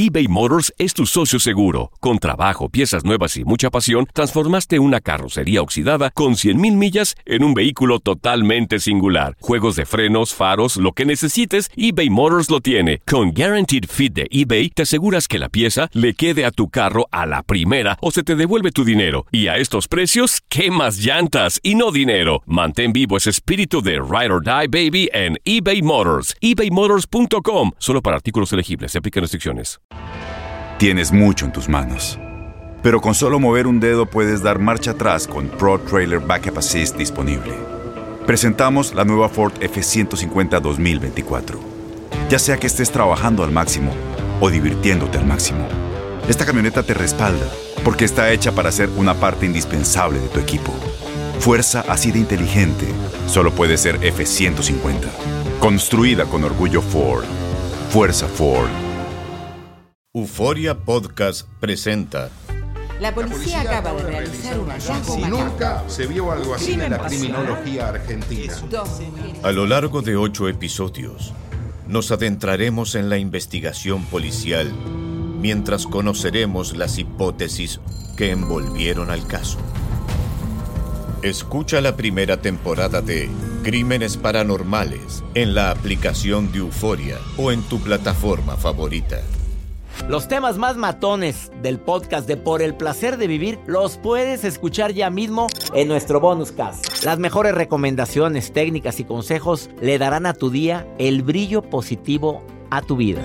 eBay Motors es tu socio seguro. Con trabajo, piezas nuevas y mucha pasión, transformaste una carrocería oxidada con 100,000 millas en un vehículo totalmente singular. Juegos de frenos, faros, lo que necesites, eBay Motors lo tiene. Con Guaranteed Fit de eBay, te aseguras que la pieza le quede a tu carro a la primera o se te devuelve tu dinero. Y a estos precios, ¿qué más llantas y no dinero? Mantén vivo ese espíritu de Ride or Die, baby, en eBay Motors. ebaymotors.com. Solo para artículos elegibles. Se aplican restricciones. Tienes mucho en tus manos, pero con solo mover un dedo puedes dar marcha atrás con Pro Trailer Backup Assist disponible. Presentamos la nueva Ford F-150 2024. Ya sea que estés trabajando al máximo o divirtiéndote al máximo, esta camioneta te respalda porque está hecha para ser una parte indispensable de tu equipo. Fuerza así de inteligente solo puede ser F-150. Construida con orgullo Ford. Fuerza Ford. Euforia Podcast presenta. La policía acaba de realizar un hallazgo macabro. Nunca se vio algo así en la criminología argentina. A lo largo de 8 episodios, nos adentraremos en la investigación policial mientras conoceremos las hipótesis que envolvieron al caso. Escucha la primera temporada de Crímenes Paranormales en la aplicación de Euforia o en tu plataforma favorita. Los temas más matones del podcast de Por el Placer de Vivir los puedes escuchar ya mismo en nuestro bonus cast. Las mejores recomendaciones, técnicas y consejos le darán a tu día el brillo positivo a tu vida.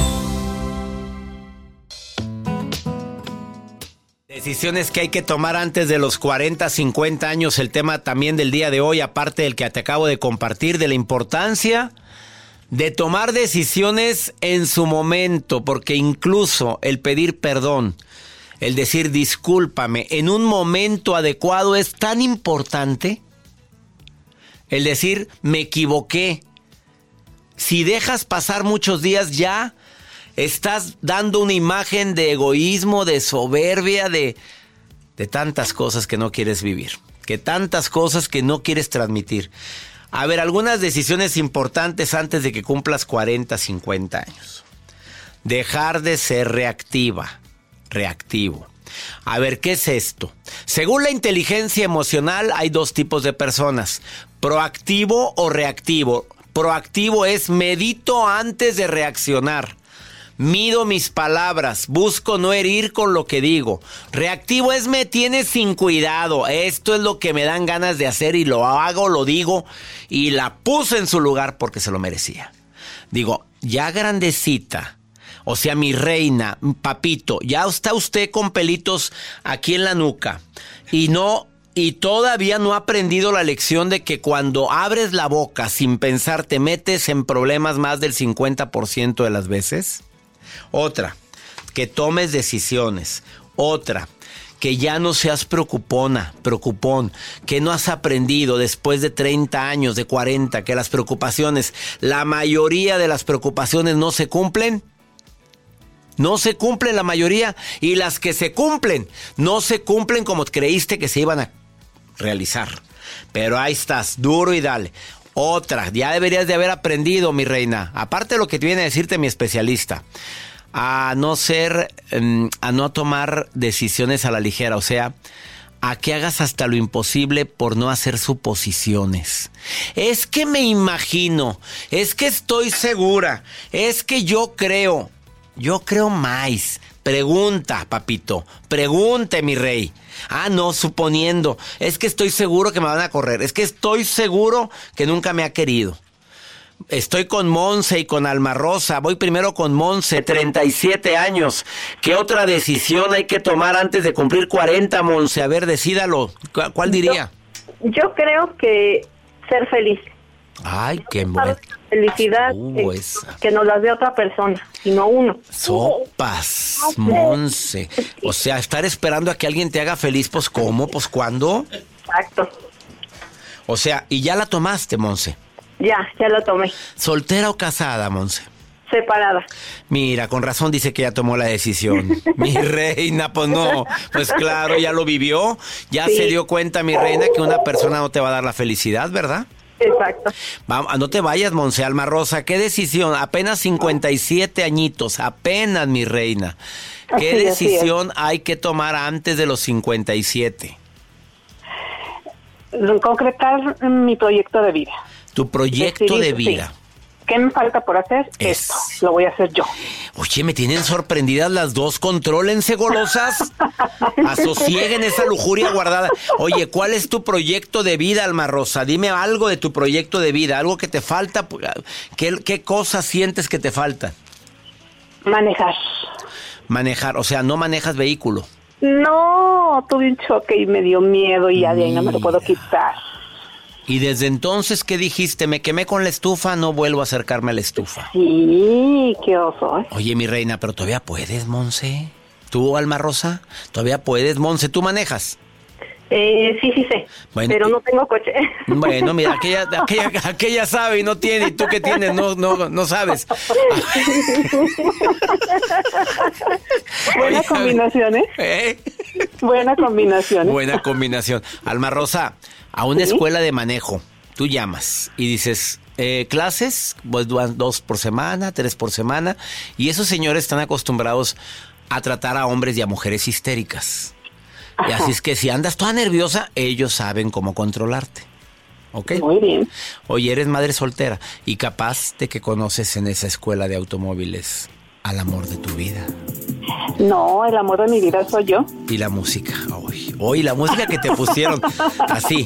Decisiones que hay que tomar antes de los 40, 50 años. El tema también del día de hoy, aparte del que te acabo de compartir, de la importancia de tomar decisiones en su momento, porque incluso el pedir perdón, el decir discúlpame en un momento adecuado es tan importante. El decir me equivoqué. Si dejas pasar muchos días ya estás dando una imagen de egoísmo, de soberbia, de tantas cosas que no quieres vivir, que tantas cosas que no quieres transmitir. A ver, algunas decisiones importantes antes de que cumplas 40, 50 años. Dejar de ser reactivo. A ver, ¿qué es esto? Según la inteligencia emocional, hay 2 tipos de personas: proactivo o reactivo. Proactivo es medito antes de reaccionar. Mido mis palabras, busco no herir con lo que digo. Reactivo es me tienes sin cuidado. Esto es lo que me dan ganas de hacer y lo hago, lo digo y la puse en su lugar porque se lo merecía. Digo, ya grandecita, o sea, mi reina, papito, ya está usted con pelitos aquí en la nuca y todavía no ha aprendido la lección de que cuando abres la boca sin pensar te metes en problemas más del 50% de las veces. Otra, que tomes decisiones. Otra, que ya no seas preocupón, que no has aprendido después de 30 años, de 40, que las preocupaciones, la mayoría de las preocupaciones no se cumplen. No se cumplen la mayoría, y las que se cumplen, no se cumplen como creíste que se iban a realizar. Pero ahí estás, duro y dale. Otra, ya deberías de haber aprendido, mi reina, aparte de lo que te viene a decirte mi especialista, a no tomar decisiones a la ligera, o sea, a que hagas hasta lo imposible por no hacer suposiciones. Es que me imagino, es que estoy segura, es que yo creo más. Pregunta, papito, pregunte, mi rey. No, suponiendo, es que estoy seguro que me van a correr, es que estoy seguro que nunca me ha querido. Estoy con Monse y con Alma Rosa. Voy primero con Monse, 37 años. ¿Qué otra decisión hay que tomar antes de cumplir 40, Monse? A ver, decídalo. ¿Cuál diría? Yo creo que ser feliz. Ay, qué bueno. Felicidad que nos las dé otra persona, y no uno. Sopas, Monse. O sea, estar esperando a que alguien te haga feliz, pues ¿cómo? ¿Pues cuándo? Exacto. O sea, ¿y ya la tomaste, Monse? Ya la tomé. ¿Soltera o casada, Monse? Separada. Mira, con razón dice que ya tomó la decisión. Mi reina, pues no. Pues claro, ya lo vivió. Ya sí. Se dio cuenta, mi reina, que una persona no te va a dar la felicidad, ¿verdad? Exacto. Vamos, no te vayas, Monse. Alma Rosa, ¿qué decisión? Apenas 57 añitos, apenas, mi reina. ¿Qué Así decisión hay que tomar antes de los 57? Concretar mi proyecto de vida. Tu proyecto de vida. Sí. ¿Qué me falta por hacer? Esto. Lo voy a hacer yo. Oye, me tienen sorprendidas las dos. Contrólense, golosas. Asosieguen esa lujuria guardada. Oye, ¿cuál es tu proyecto de vida, Alma Rosa? Dime algo de tu proyecto de vida. Algo que te falta. ¿Qué cosas sientes que te faltan? Manejar. O sea, no manejas vehículo. No, tuve un choque y me dio miedo y ya de ahí no me lo puedo quitar. Y desde entonces, ¿qué dijiste? Me quemé con la estufa, no vuelvo a acercarme a la estufa. Sí, qué oso, ¿eh? Oye, mi reina, pero todavía puedes, Monse. ¿Tú, Alma Rosa? ¿Todavía puedes, Monse? ¿Tú manejas? Sí sé, bueno, pero no tengo coche. Bueno, mira, aquella sabe y no tiene, y tú que tienes, no sabes. Buena combinación, ¿eh? Buena combinación. Alma Rosa, a una escuela de manejo, tú llamas y dices, clases, pues 2 por semana, 3 por semana, y esos señores están acostumbrados a tratar a hombres y a mujeres histéricas. Y así es que si andas toda nerviosa, ellos saben cómo controlarte. ¿Ok? Muy bien. Oye, eres madre soltera y capaz de que conoces en esa escuela de automóviles al amor de tu vida. No, el amor de mi vida soy yo. Y la música. Hoy la música que te pusieron así.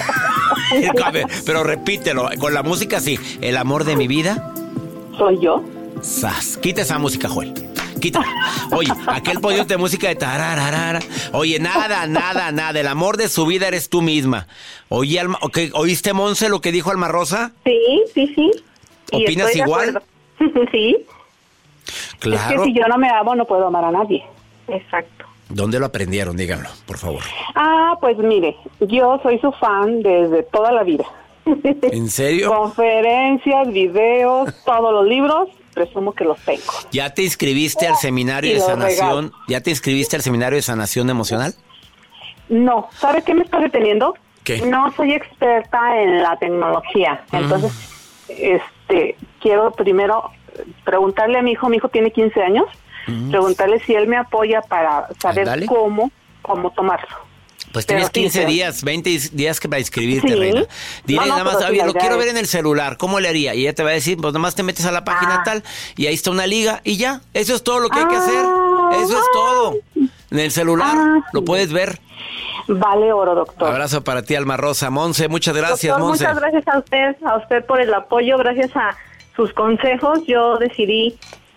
Pero repítelo, con la música así. El amor de mi vida soy yo. ¡Sas! Quita esa música, Joel. Quita. Oye, aquel podio de música de tarararara. Oye, nada. El amor de su vida eres tú misma. Oye, ¿oíste, Monse, lo que dijo Alma Rosa? Sí. ¿Opinas igual? Sí. Claro. Es que si yo no me amo, no puedo amar a nadie. Exacto. ¿Dónde lo aprendieron? Díganlo, por favor. Pues mire, yo soy su fan desde toda la vida. ¿En serio? Conferencias, videos, todos los libros. Presumo que los tengo. ¿Ya te inscribiste al seminario de sanación? Regalo. ¿Ya te inscribiste al seminario de sanación emocional? No. ¿Sabe qué me está deteniendo? ¿Qué? No soy experta en la tecnología. Entonces, quiero primero preguntarle a mi hijo tiene 15 años, preguntarle si él me apoya para saber cómo tomarlo. Pues tienes 15 días, 20 días que para inscribirte, reina. Dile nada más, lo quiero ver en el celular, ¿cómo le haría? Y ella te va a decir, pues nada más te metes a la página tal, y ahí está una liga, y ya, eso es todo lo que hay que hacer, eso es todo. En el celular lo puedes ver. Vale oro, doctor. Abrazo para ti, Alma Rosa. Monse, muchas gracias, doctor, Monse. Muchas gracias a usted por el apoyo, gracias a sus consejos, yo decidí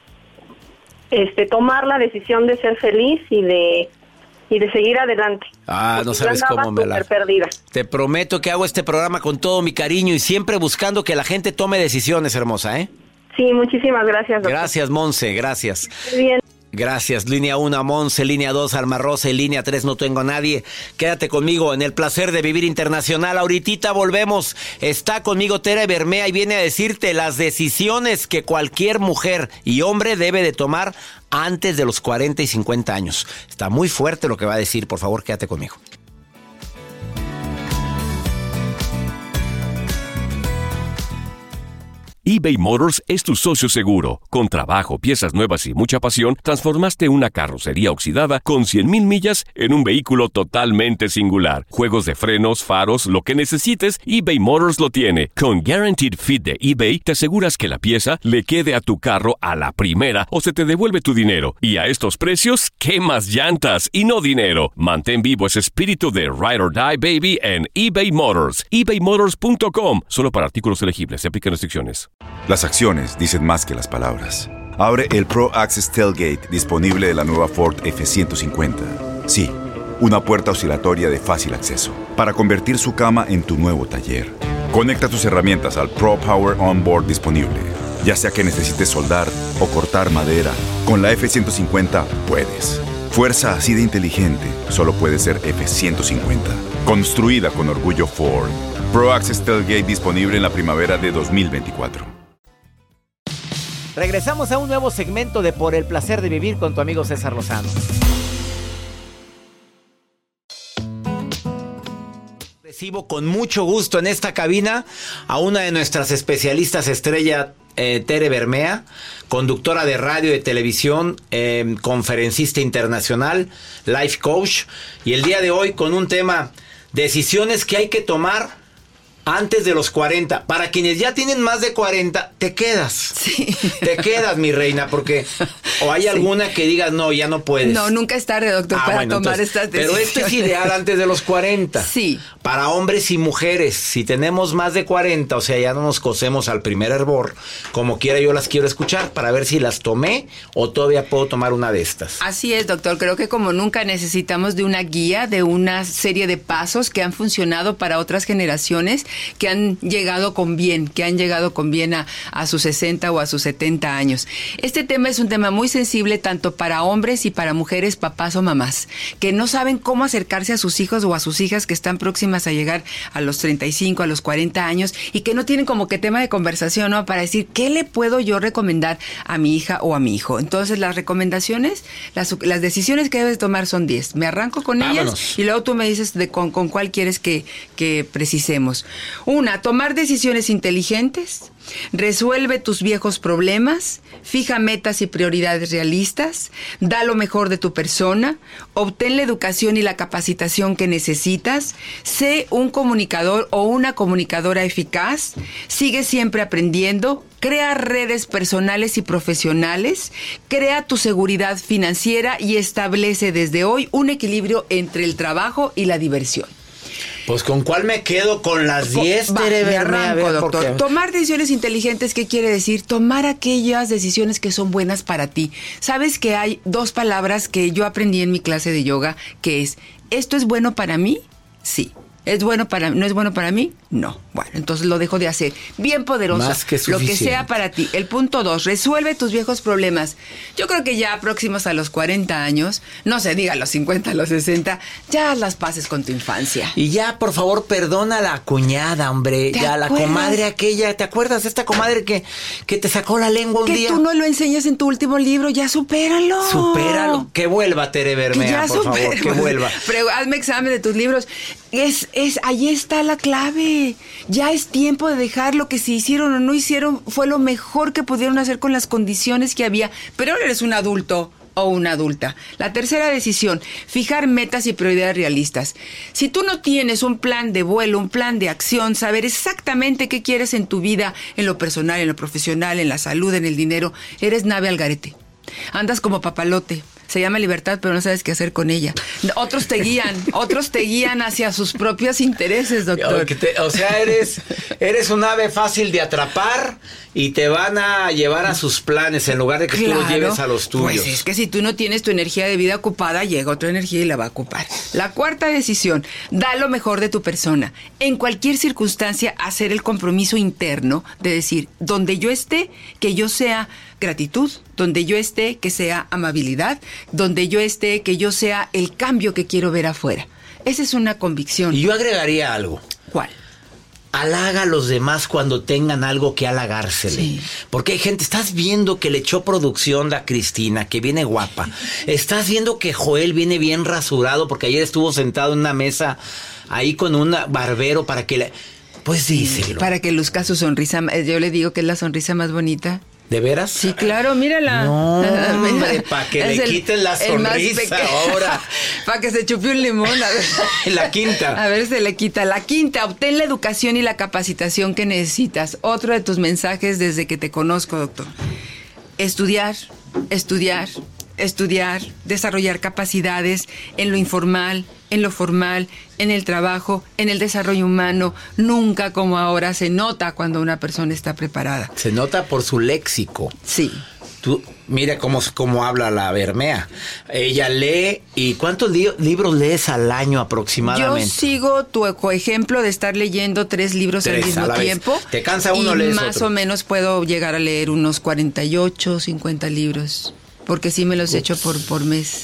tomar la decisión de ser feliz y de seguir adelante. No sabes cómo me la... perdida. Te prometo que hago este programa con todo mi cariño y siempre buscando que la gente tome decisiones, hermosa, ¿eh? Sí, muchísimas gracias, doctor. Gracias, Monse, gracias. Muy bien. Gracias. Línea 1, Monse, línea 2, Alma Rosa y línea 3, no tengo a nadie. Quédate conmigo en el placer de vivir internacional. Ahorita volvemos. Está conmigo Tere Bermea y viene a decirte las decisiones que cualquier mujer y hombre debe de tomar antes de los 40 y 50 años. Está muy fuerte lo que va a decir. Por favor, quédate conmigo. eBay Motors es tu socio seguro. Con trabajo, piezas nuevas y mucha pasión, transformaste una carrocería oxidada con 100,000 millas en un vehículo totalmente singular. Juegos de frenos, faros, lo que necesites, eBay Motors lo tiene. Con Guaranteed Fit de eBay, te aseguras que la pieza le quede a tu carro a la primera o se te devuelve tu dinero. Y a estos precios, ¿quemas llantas y no dinero? Mantén vivo ese espíritu de Ride or Die, baby, en eBay Motors. ebaymotors.com. Solo para artículos elegibles. Se aplican restricciones. Las acciones dicen más que las palabras. Abre el Pro Access Tailgate disponible de la nueva Ford F-150. Sí, una puerta oscilatoria de fácil acceso para convertir su cama en tu nuevo taller. Conecta tus herramientas al Pro Power Onboard disponible. Ya sea que necesites soldar o cortar madera, con la F-150 puedes. Fuerza así de inteligente solo puede ser F-150. Construida con orgullo Ford. Pro Access Tailgate disponible en la primavera de 2024. Regresamos a un nuevo segmento de Por el placer de vivir con tu amigo César Lozano. Recibo con mucho gusto en esta cabina a una de nuestras especialistas estrella, Tere Bermea, conductora de radio y de televisión, conferencista internacional, life coach, y el día de hoy con un tema: decisiones que hay que tomar antes de los 40. Para quienes ya tienen más de 40, te quedas. Sí. Te quedas, mi reina, porque o hay alguna que digas, no, ya no puedes. No, nunca es tarde, doctor, para tomar entonces, estas decisiones. pero esto es ideal antes de los 40. Sí. Para hombres y mujeres, si tenemos más de 40, o sea, ya no nos cosemos al primer hervor, como quiera yo las quiero escuchar, para ver si las tomé o todavía puedo tomar una de estas. Así es, doctor. Creo que como nunca necesitamos de una guía, de una serie de pasos que han funcionado para otras generaciones, que han llegado con bien, a sus 60 o a sus 70 años. Este tema es un tema muy sensible tanto para hombres y para mujeres, papás o mamás, que no saben cómo acercarse a sus hijos o a sus hijas que están próximas a llegar a los 35, a los 40 años y que no tienen como que tema de conversación, ¿no? Para decir, ¿qué le puedo yo recomendar a mi hija o a mi hijo? Entonces, las recomendaciones, las decisiones que debes tomar son 10. Me arranco con ellas y luego tú me dices con cuál quieres que precisemos. 1. Tomar decisiones inteligentes. Resuelve tus viejos problemas. Fija metas y prioridades realistas. Da lo mejor de tu persona. Obtén la educación y la capacitación que necesitas. Sé un comunicador o una comunicadora eficaz. Sigue siempre aprendiendo. Crea redes personales y profesionales. Crea tu seguridad financiera y establece desde hoy un equilibrio entre el trabajo y la diversión. Pues, ¿con cuál me quedo? Con las 10, Tere Bermea. Me arranco, doctor. Tomar decisiones inteligentes, ¿qué quiere decir? Tomar aquellas decisiones que son buenas para ti. ¿Sabes que hay 2 palabras que yo aprendí en mi clase de yoga? Que es, ¿esto es bueno para mí? Sí. ¿No es bueno para mí? No. Bueno, entonces lo dejo de hacer. Bien poderoso. Más que suficiente. Lo que sea para ti. El punto 2, resuelve tus viejos problemas. Yo creo que ya próximos a los 40 años, no se diga los 50, los 60, ya las pases con tu infancia. Y ya, por favor, perdona a la cuñada, hombre. Ya, la comadre aquella. ¿Te acuerdas de esta comadre que te sacó la lengua un día? Que tú no lo enseñas en tu último libro, ya supéralo. Supéralo. Que vuelva, Tere Bermea, por favor, que vuelva. Pero hazme examen de tus libros. Ahí está la clave. Ya es tiempo de dejar lo que se hicieron o no hicieron. Fue lo mejor que pudieron hacer con las condiciones que había. Pero ahora eres un adulto o una adulta. La tercera decisión, fijar metas y prioridades realistas. Si tú no tienes un plan de vuelo, un plan de acción, saber exactamente qué quieres en tu vida, en lo personal, en lo profesional, en la salud, en el dinero, eres nave al garete. Andas como papalote. Se llama libertad, pero no sabes qué hacer con ella. Otros te guían hacia sus propios intereses, doctor. O sea, eres un ave fácil de atrapar y te van a llevar a sus planes en lugar de que tú los lleves a los tuyos. Pues es que si tú no tienes tu energía de vida ocupada, llega otra energía y la va a ocupar. La cuarta decisión, da lo mejor de tu persona. En cualquier circunstancia, hacer el compromiso interno de decir, donde yo esté, que yo sea gratitud, donde yo esté, que sea amabilidad, donde yo esté, que yo sea el cambio que quiero ver afuera. Esa es una convicción. Y yo agregaría algo. ¿Cuál? Halaga a los demás cuando tengan algo que halagársele. Sí. Porque hay gente, estás viendo que le echó producción la Cristina, que viene guapa. Estás viendo que Joel viene bien rasurado porque ayer estuvo sentado en una mesa ahí con un barbero para que le... Pues díselo. Para que luzca su sonrisa. Yo le digo que es la sonrisa más bonita. ¿De veras? Sí, claro, mírala. No, hombre, para que le quiten la sonrisa ahora. Para que se chupe un limón. A ver. La quinta. A ver, se le quita. La quinta, obtén la educación y la capacitación que necesitas. Otro de tus mensajes desde que te conozco, doctor. Estudiar, desarrollar capacidades en lo informal, en lo formal, en el trabajo, en el desarrollo humano. Nunca como ahora se nota cuando una persona está preparada. Se nota por su léxico. Sí. Tú, mira cómo habla la Bermea. Ella lee. ¿Y cuántos libros lees al año aproximadamente? Yo sigo tu ejemplo de estar leyendo 3 libros al mismo tiempo. ¿Te cansa uno, lees más otro? O menos puedo llegar a leer unos 48, 50 libros. Porque sí me los echo por mes.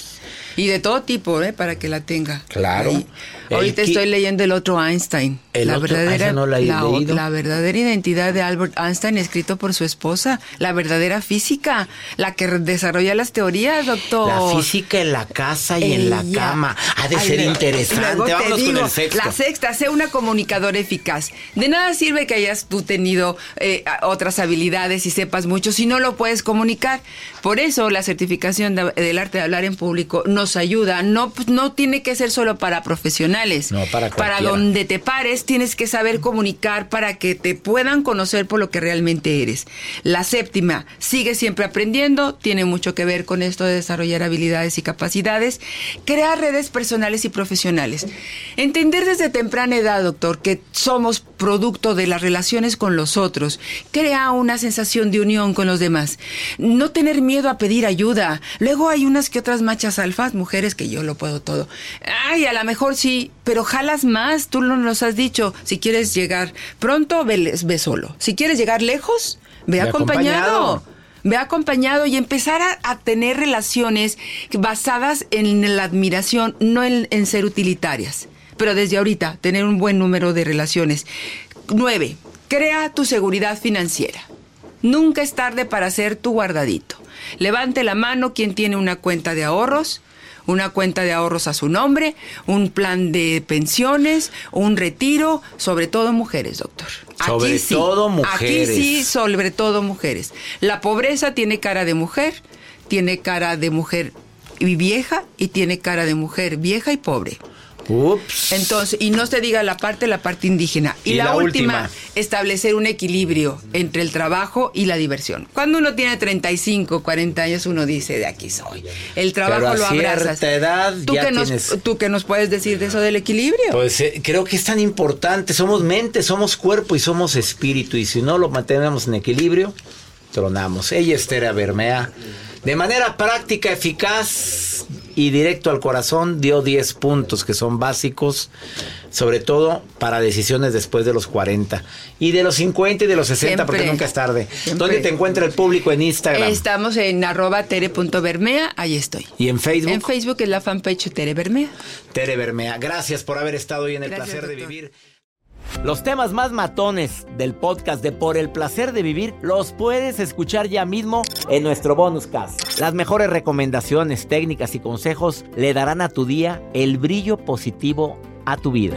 Y de todo tipo, para que la tenga. Claro. Ahorita estoy leyendo el otro Einstein. La verdadera identidad de Albert Einstein, escrito por su esposa. La verdadera física, la que desarrolla las teorías, doctor. La física en la casa y en la cama. Ha de ser interesante. Vámonos con el sexto. La sexta, sé una comunicadora eficaz. De nada sirve que hayas tú tenido otras habilidades y sepas mucho si no lo puedes comunicar. Por eso la certificación del arte de hablar en público nos ayuda. No tiene que ser solo para profesionales. No, para donde te pares tienes que saber comunicar para que te puedan conocer por lo que realmente eres. La séptima, sigue siempre aprendiendo, tiene mucho que ver con esto de desarrollar habilidades y capacidades, crear redes personales y profesionales. Entender desde temprana edad, doctor, que somos producto de las relaciones con los otros, crea una sensación de unión con los demás. No tener miedo a pedir ayuda. Luego hay unas que otras machas alfas, mujeres que yo lo puedo todo. Ay, a lo mejor sí, pero jalas más, tú nos has dicho, si quieres llegar pronto, ve solo. Si quieres llegar lejos, ve acompañado. Ve acompañado y empezar a tener relaciones basadas en la admiración, no en ser utilitarias. Pero desde ahorita, tener un buen número de relaciones. 9, crea tu seguridad financiera. Nunca es tarde para hacer tu guardadito. Levante la mano quien tiene una cuenta de ahorros a su nombre, un plan de pensiones, un retiro, sobre todo mujeres, doctor. Sobre todo mujeres. Aquí sí, sobre todo mujeres. La pobreza tiene cara de mujer vieja y tiene cara de mujer vieja y pobre. Ups. Entonces, y no se diga la parte indígena. Y la última, establecer un equilibrio entre el trabajo y la diversión. Cuando uno tiene 35, 40 años, uno dice, de aquí soy. El trabajo lo abrazas. Pero a cierta edad ¿Tú qué nos puedes decir de eso del equilibrio? Pues creo que es tan importante. Somos mente, somos cuerpo y somos espíritu. Y si no lo mantenemos en equilibrio, tronamos. Ella es Tere Bermea. De manera práctica, eficaz y directo al corazón, dio 10 puntos que son básicos, sobre todo para decisiones después de los 40. Y de los 50 y de los 60, siempre, porque nunca es tarde. Siempre. ¿Dónde te encuentra el público en Instagram? Estamos en @tere.bermea, ahí estoy. ¿Y en Facebook? En Facebook es la fanpage Tere Bermea. Tere Bermea, gracias por haber estado hoy en El Placer de Vivir. Los temas más matones del podcast de Por el Placer de Vivir los puedes escuchar ya mismo en nuestro bonus cast. Las mejores recomendaciones, técnicas y consejos le darán a tu día el brillo positivo a tu vida.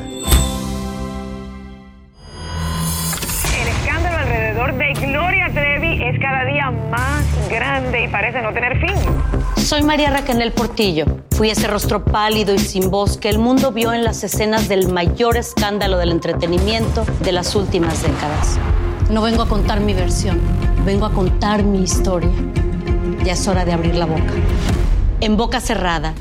El escándalo alrededor de Gloria Trevi es cada día más grande y parece no tener fin. Soy María Raquel Portillo. Fui ese rostro pálido y sin voz que el mundo vio en las escenas del mayor escándalo del entretenimiento de las últimas décadas. No vengo a contar mi versión, vengo a contar mi historia. Ya es hora de abrir la boca. En boca cerrada.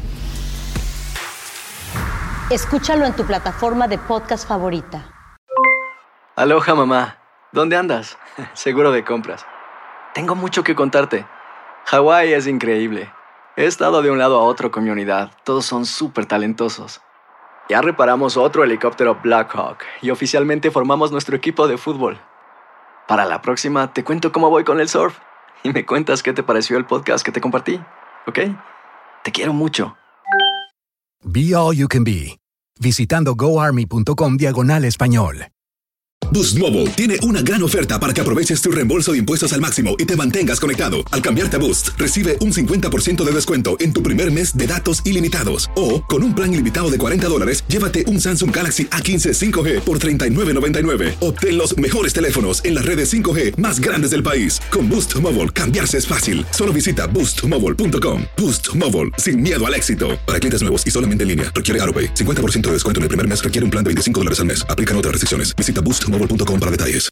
Escúchalo en tu plataforma de podcast favorita. Aloha, mamá. ¿Dónde andas? Seguro de compras. Tengo mucho que contarte. Hawái es increíble. He estado de un lado a otro con mi unidad. Todos son súper talentosos. Ya reparamos otro helicóptero Blackhawk y oficialmente formamos nuestro equipo de fútbol. Para la próxima te cuento cómo voy con el surf y me cuentas qué te pareció el podcast que te compartí, ¿ok? Te quiero mucho. Be All You Can Be. Visitando goarmy.com/español. Boost Mobile tiene una gran oferta para que aproveches tu reembolso de impuestos al máximo y te mantengas conectado. Al cambiarte a Boost, recibe un 50% de descuento en tu primer mes de datos ilimitados. O, con un plan ilimitado de $40, llévate un Samsung Galaxy A15 5G por $39.99. Obtén los mejores teléfonos en las redes 5G más grandes del país. Con Boost Mobile, cambiarse es fácil. Solo visita boostmobile.com. Boost Mobile, sin miedo al éxito. Para clientes nuevos y solamente en línea. Requiere AutoPay. 50% de descuento en el primer mes. Requiere un plan de $25 al mes. Aplican otras restricciones. Visita boostmobile.com para detalles.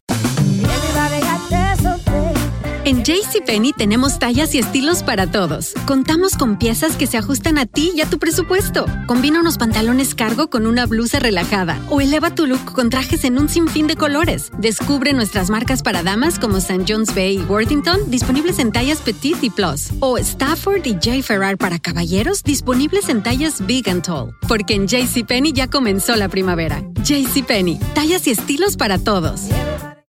En JCPenney tenemos tallas y estilos para todos. Contamos con piezas que se ajustan a ti y a tu presupuesto. Combina unos pantalones cargo con una blusa relajada o eleva tu look con trajes en un sinfín de colores. Descubre nuestras marcas para damas como St. John's Bay y Worthington, disponibles en tallas Petite y Plus. O Stafford y J. Ferrar para caballeros, disponibles en tallas Big and Tall. Porque en JCPenney ya comenzó la primavera. JCPenney, tallas y estilos para todos.